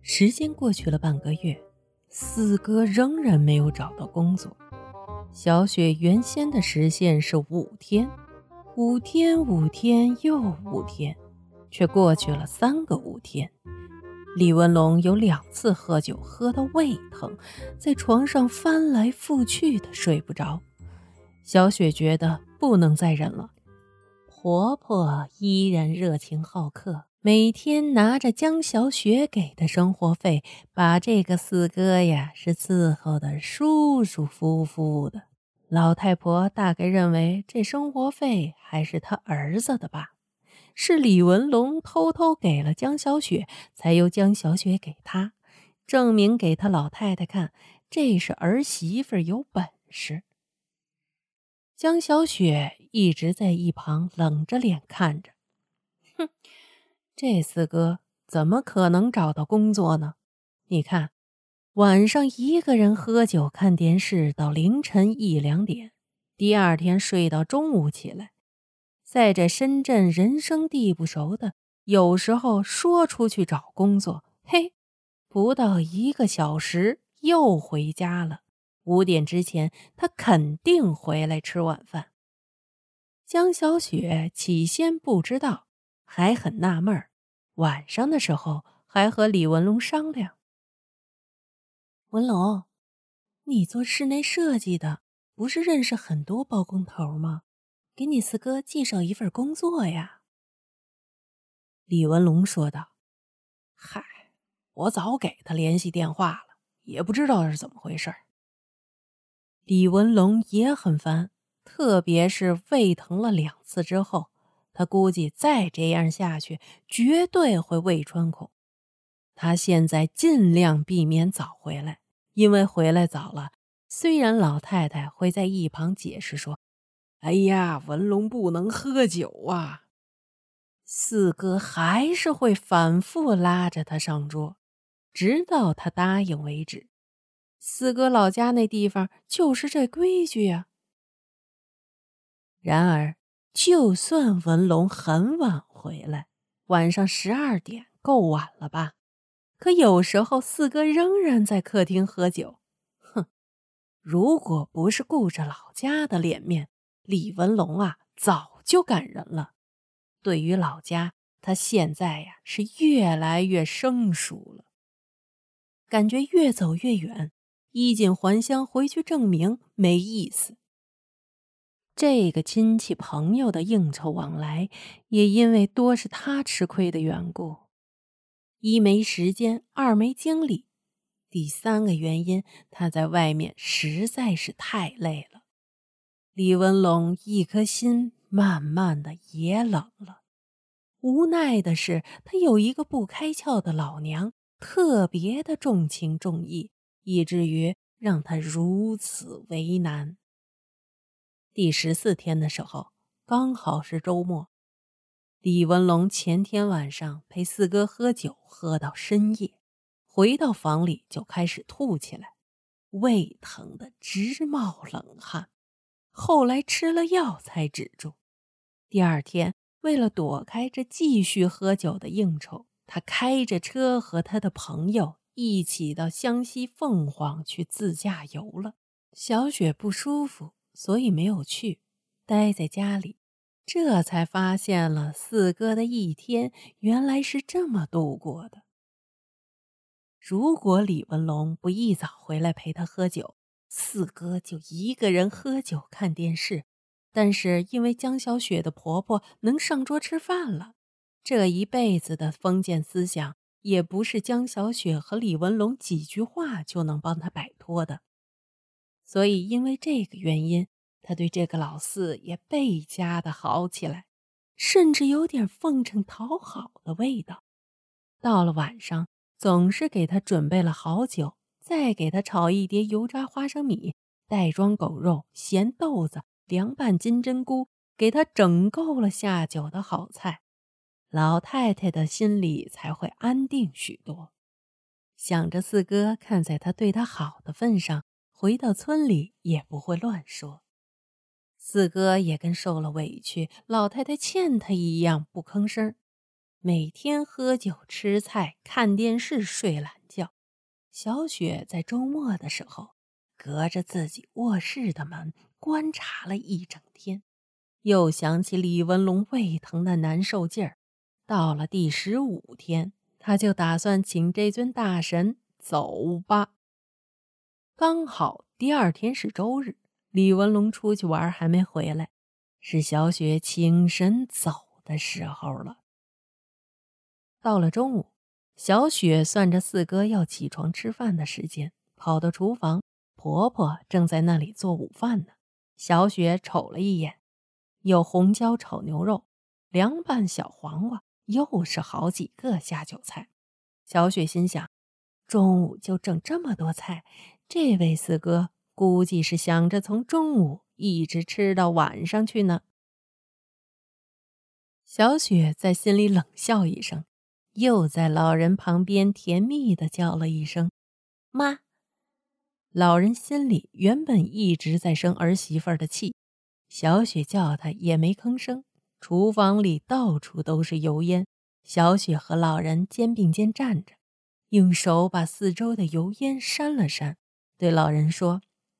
时间过去了半个月，四哥仍然没有找到工作。小雪原先的时限是5天，5天又5天，却过去了3个5天。李文龙有2次喝酒喝到胃疼，在床上翻来覆去的睡不着。小雪觉得不能再忍了，婆婆依然热情好客，每天拿着江小雪给的生活费，把这个四哥呀是伺候的舒舒服服的。老太婆大概认为这生活费还是他儿子的吧，是李文龙偷偷给了江小雪，才由江小雪给他，证明给他老太太看，这是儿媳妇有本事。江小雪一直在一旁冷着脸看着，哼，这四哥怎么可能找到工作呢？你看，晚上一个人喝酒看电视到凌晨1、2点，第二天睡到中午起来。在这深圳人生地不熟的，有时候说出去找工作，嘿，不到1个小时又回家了。5点之前他肯定回来吃晚饭。江小雪起先不知道，还很纳闷儿，晚上的时候还和李文龙商量：文龙，你做室内设计的，不是认识很多包工头吗？给你四哥介绍一份工作呀。李文龙说道：嗨，我早给他联系电话了，也不知道是怎么回事。李文龙也很烦，特别是胃疼了2次之后，他估计再这样下去绝对会胃穿孔。他现在尽量避免早回来，因为回来早了，虽然老太太会在一旁解释说：哎呀，文龙不能喝酒啊，四哥还是会反复拉着他上桌，直到他答应为止。四哥老家那地方就是这规矩呀。然而，就算文龙很晚回来，晚上12点够晚了吧？可有时候四哥仍然在客厅喝酒。哼，如果不是顾着老家的脸面，李文龙啊早就赶人了。对于老家，他现在呀是越来越生疏了，感觉越走越远，衣锦还乡回去证明没意思。这个亲戚朋友的应酬往来，也因为多是他吃亏的缘故，一没时间，二没精力，第3个原因，他在外面实在是太累了。李文龙一颗心慢慢的也冷了。无奈的是，他有一个不开窍的老娘，特别的重情重义，以至于让他如此为难。第14天的时候，刚好是周末，李文龙前天晚上陪四哥喝酒喝到深夜，回到房里就开始吐起来，胃疼得直冒冷汗，后来吃了药才止住。第2天，为了躲开这继续喝酒的应酬，他开着车和他的朋友一起到湘西凤凰去自驾游了。小雪不舒服，所以没有去，待在家里，这才发现了四哥的一天原来是这么度过的。如果李文龙不一早回来陪他喝酒，四哥就一个人喝酒看电视。但是因为江小雪的婆婆能上桌吃饭了，这一辈子的封建思想也不是江小雪和李文龙几句话就能帮他摆脱的。所以因为这个原因，他对这个老四也倍加的好起来，甚至有点奉承讨好的味道。到了晚上，总是给他准备了好酒，再给他炒一碟油炸花生米、袋装狗肉、咸豆子、凉拌金针菇，给他整够了下酒的好菜，老太太的心里才会安定许多。想着四哥看在他对他好的份上，回到村里也不会乱说。四哥也跟受了委屈老太太欠他一样不吭声， 每天喝酒吃菜看电视睡懒觉。小雪在周末的时候隔着自己卧室的门观察了一整天，又想起李文龙胃疼的难受劲儿。到了第15天，他就打算请这尊大神走吧。刚好第2天是周日，李文龙出去玩还没回来，是小雪请神走的时候了。到了中午，小雪算着四哥要起床吃饭的时间，跑到厨房，婆婆正在那里做午饭呢。小雪瞅了一眼，有红椒炒牛肉，凉拌小黄瓜，又是好几个下酒菜。小雪心想，中午就整这么多菜，这位四哥估计是想着从中午一直吃到晚上去呢。小雪在心里冷笑一声，又在老人旁边甜蜜地叫了一声妈。老人心里原本一直在生儿媳妇的气，小雪叫他也没吭声。厨房里到处都是油烟，小雪和老人肩并肩站着，用手把四周的油烟扇了扇，对老人说：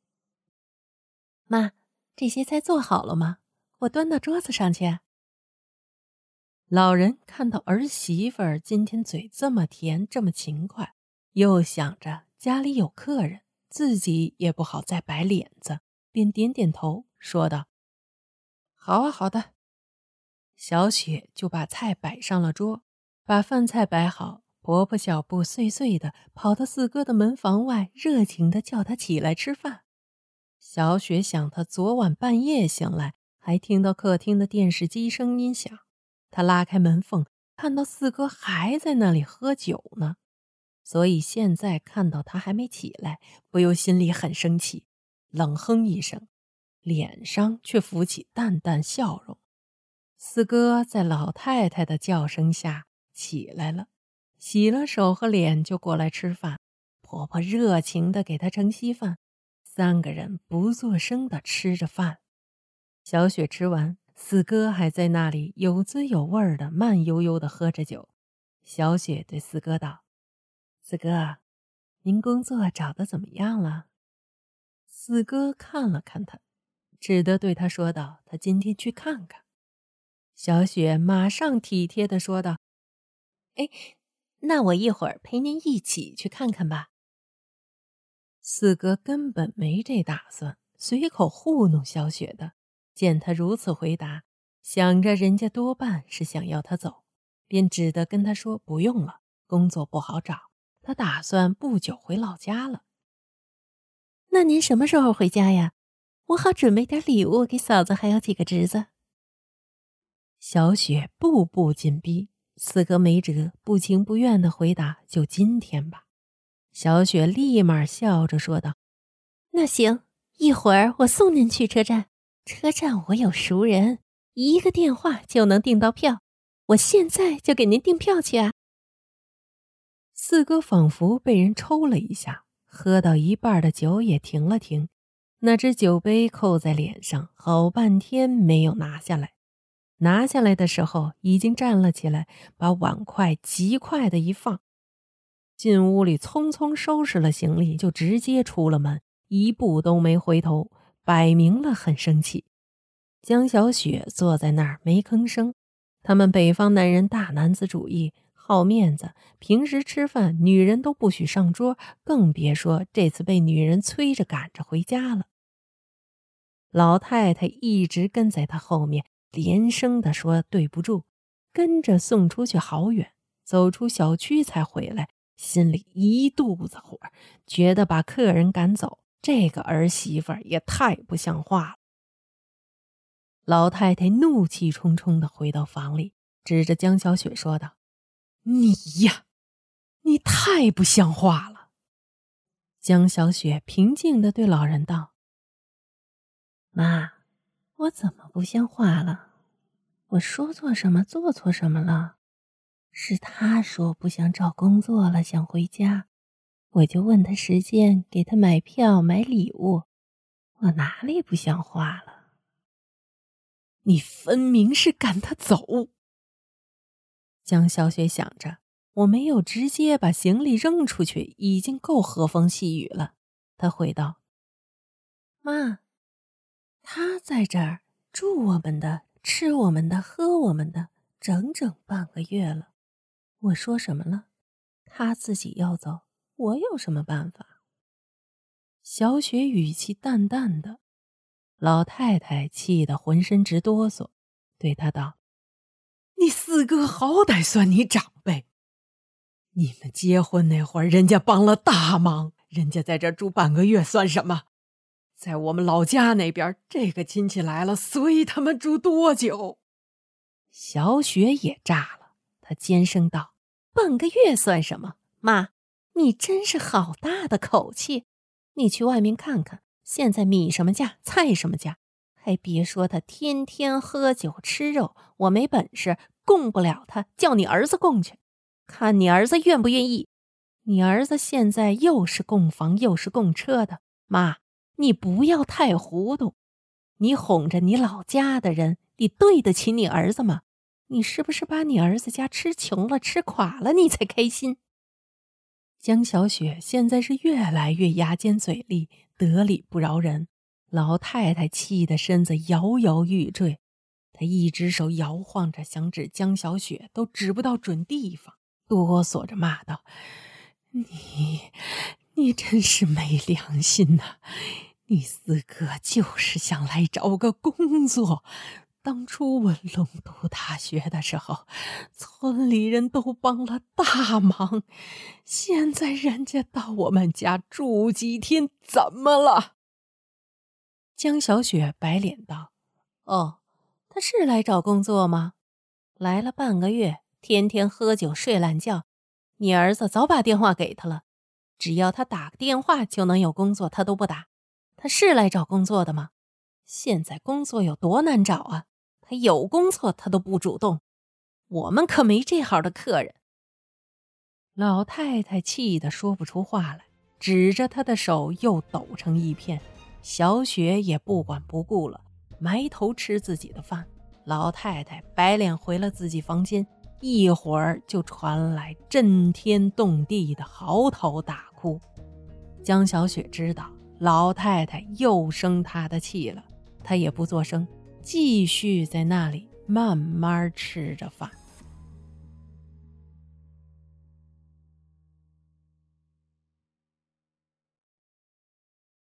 妈，这些菜做好了吗？我端到桌子上去。老人看到儿媳妇今天嘴这么甜，这么勤快，又想着家里有客人，自己也不好再摆脸子，便点点头说道：好啊，好的。小雪就把菜摆上了桌，把饭菜摆好，婆婆小步碎碎的跑到四哥的门房外，热情地叫他起来吃饭。小雪想，她昨晚半夜醒来，还听到客厅的电视机声音响，她拉开门缝，看到四哥还在那里喝酒呢，所以现在看到他还没起来，不由心里很生气，冷哼一声，脸上却浮起淡淡笑容。四哥在老太太的叫声下起来了，洗了手和脸就过来吃饭。婆婆热情地给他盛稀饭，3个人不作声地吃着饭。小雪吃完，四哥还在那里有滋有味地慢悠悠地喝着酒。小雪对四哥道：四哥，您工作找得怎么样了？四哥看了看他，只得对他说道：他今天去看看。小雪马上体贴地说道：哎，那我一会儿陪您一起去看看吧。四哥根本没这打算，随口糊弄小雪的。见他如此回答，想着人家多半是想要他走，便只得跟他说不用了，工作不好找，他打算不久回老家了。那您什么时候回家呀？我好准备点礼物给嫂子还有几个侄子。小雪步步紧逼，四哥没辙，不情不愿地回答：就今天吧。小雪立马笑着说道：那行，一会儿我送您去车站，车站我有熟人，一个电话就能订到票，我现在就给您订票去啊。四哥仿佛被人抽了一下，喝到一半的酒也停了停，那只酒杯扣在脸上，好半天没有拿下来。拿下来的时候已经站了起来，把碗筷极快的一放，进屋里匆匆收拾了行李，就直接出了门，一步都没回头，摆明了很生气。江小雪坐在那儿没吭声，他们北方男人大男子主义，好面子，平时吃饭女人都不许上桌，更别说这次被女人催着赶着回家了。老太太一直跟在他后面，连声地说对不住，跟着送出去好远，走出小区才回来，心里一肚子火，觉得把客人赶走，这个儿媳妇也太不像话了。老太太怒气冲冲地回到房里，指着江小雪说道：你呀，你太不像话了。江小雪平静地对老人道：妈，我怎么不像话了？我说错什么，做错什么了？是他说不想找工作了，想回家，我就问他时间，给他买票买礼物，我哪里不像话了？你分明是赶他走。 江小雪想着，我没有直接把行李扔出去，已经够和风细雨了。她回道：妈，他在这儿住我们的，吃我们的，喝我们的，整整半个月了。我说什么了？他自己要走，我有什么办法？小雪语气淡淡的，老太太气得浑身直哆嗦，对她道：你四哥好歹算你长辈，你们结婚那会儿人家帮了大忙，人家在这儿住半个月算什么？在我们老家那边，这个亲戚来了，随他们住多久？小雪也炸了，她尖声道：半个月算什么？妈，你真是好大的口气！你去外面看看，现在米什么价，菜什么价？还别说他天天喝酒吃肉，我没本事供不了他，叫你儿子供去，看你儿子愿不愿意。你儿子现在又是供房又是供车的，妈，你不要太糊涂。你哄着你老家的人，你对得起你儿子吗？你是不是把你儿子家吃穷了吃垮了你才开心？江小雪现在是越来越牙尖嘴利，得理不饶人。老太太气得身子摇摇欲坠，她一只手摇晃着想指江小雪，都指不到准地方，哆嗦着骂道：你真是没良心呐！你四哥就是想来找个工作，当初文龙读大学的时候，村里人都帮了大忙，现在人家到我们家住几天，怎么了？江小雪白脸道：哦，他是来找工作吗？来了半个月，天天喝酒睡懒觉，你儿子早把电话给他了，只要他打个电话就能有工作，他都不打。他是来找工作的吗？现在工作有多难找啊，他有工作他都不主动，我们可没这好的客人。老太太气得说不出话来，指着他的手又抖成一片。小雪也不管不顾了，埋头吃自己的饭。老太太白脸回了自己房间，一会儿就传来震天动地的嚎啕大哭。江小雪知道老太太又生她的气了，她也不作声，继续在那里慢慢吃着饭。